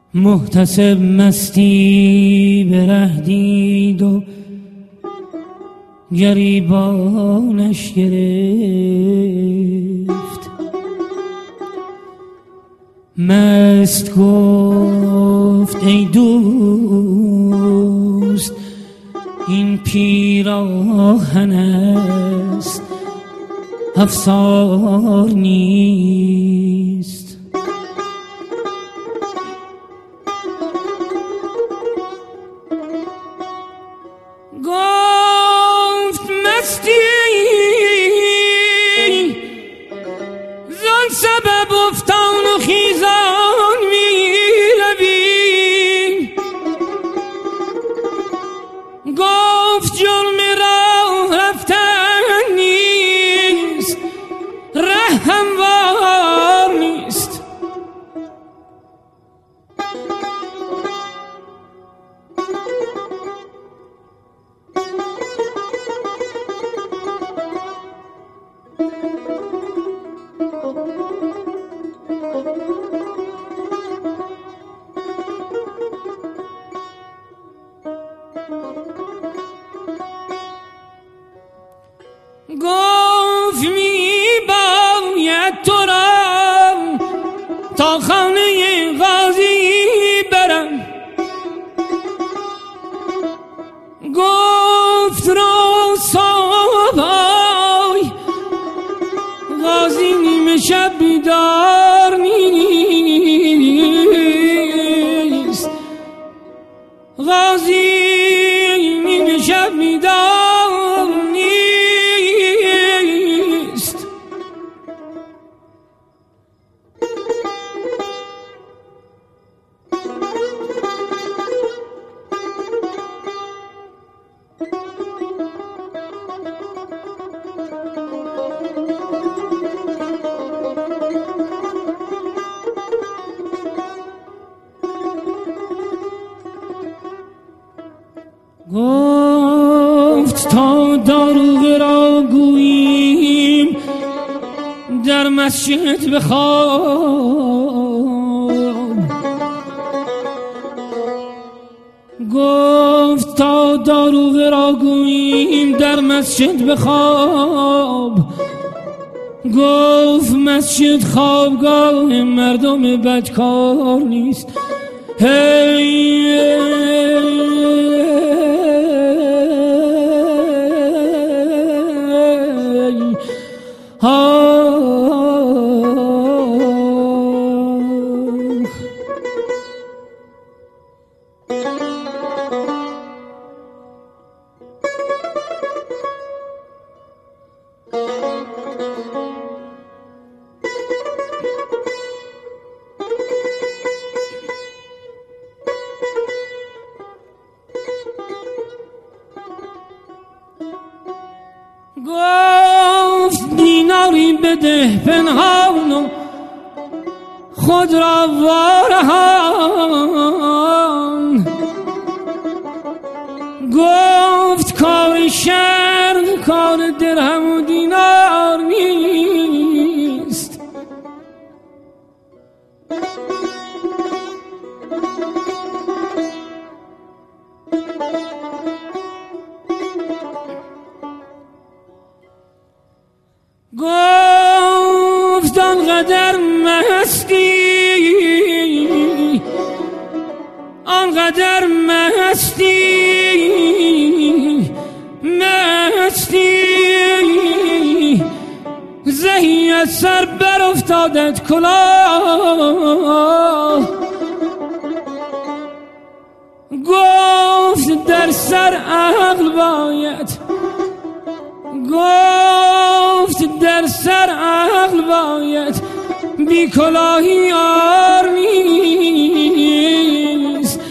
محتسب مستی به ره دید و گریبانش گرفت. مست گفت ای دوست این پیراهن است افسار نیست. گفت مستی زان سبب افتان و خیزان می روی. گفت جرم راه رفتن نیست ره هموار نیست. گفت می باید تو را تا خانه قاضی برم. گفت رو صبحای قاضی نیمه شب بیدار نیست. قاضی نیمه شب بیدار نیست. گفت تا داروغ را گوییم در مسجد بخواب. گفت تا داروغ را گوییم در مسجد بخواب. گفت مسجد خوابگاه مردم بدکار نیست. گفت دیناری بده پنهان و خود را وارهان. گفت کار شرق کار درهم و دینار نیست. گفت آنقدر مستی زهی از سر بر افتادت کلاه. گفت در سر عقل باید. گفت در سر عقل باید بی کلاهی آر نیست.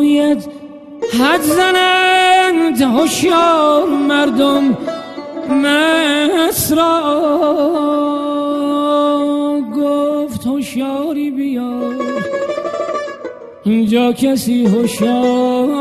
باید حد زنند هوشیار مردم مسرا گفت هوشیاری بیار اینجا کسی هوشیار